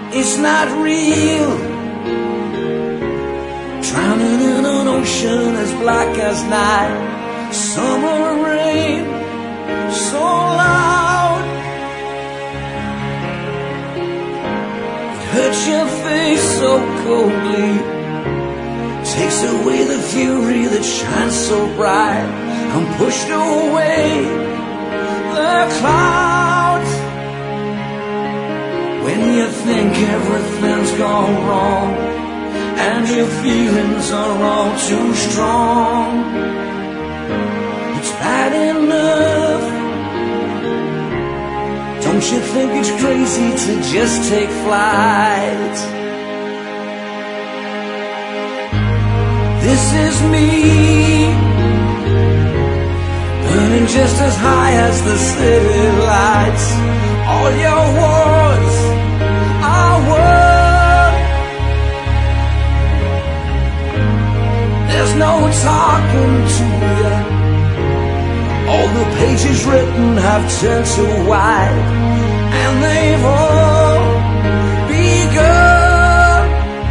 it's not real. Drowning in an ocean as black as night. Summer rain, so loud, it hurts your face so coldly, takes away the fury that shines so bright, and pushed away the clouds. When you think everything's gone wrong and your feelings are all too strong, it's bad enough. Don't you think it's crazy to just take flight? This is me, burning just as high as the city lights. All your words are words. There's no talking to you. All the pages written have turned to white, and they've all begun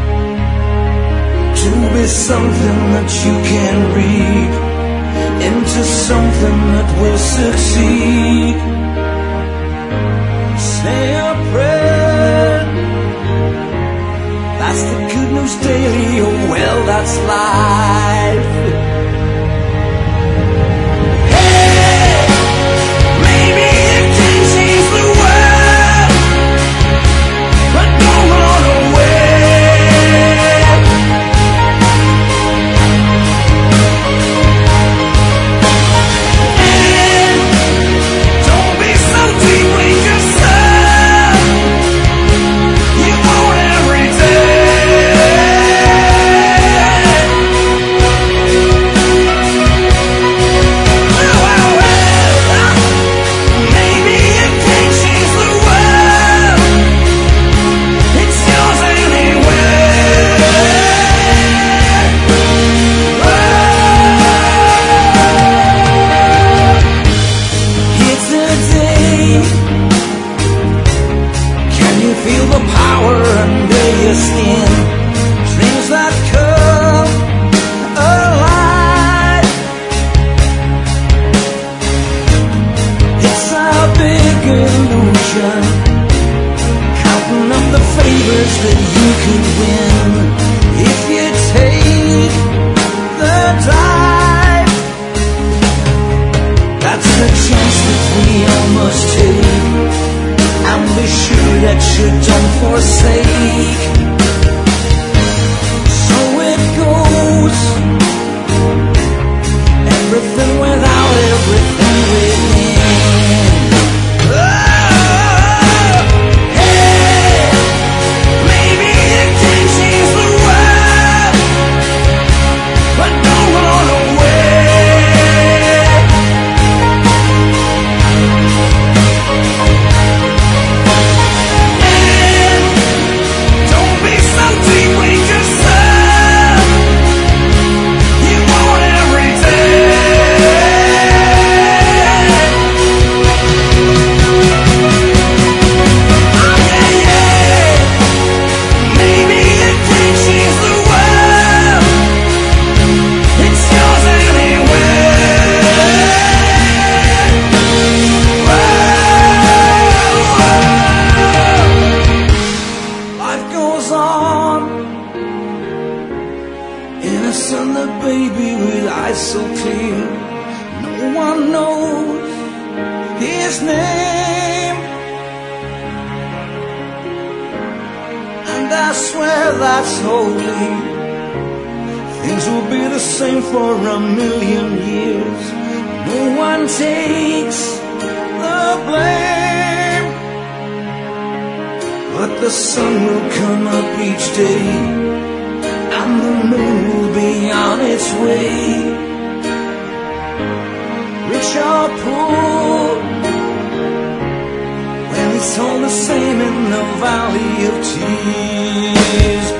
to be something that you can read into something that will succeed. Say a prayer. That's the good news daily. Oh well, that's life. Counting up the favors that you could win if you take the dive. That's the chance that we all must take, and be sure that you don't forsake. So it goes, everything without everything within. Innocent, the baby with eyes so clear. No one knows his name, and I swear that's holy. Things will be the same for a million years. No one takes the blame, but the sun will come up each day, and the moon will be on its way. Rich or poor, well, it's all the same in the valley of tears.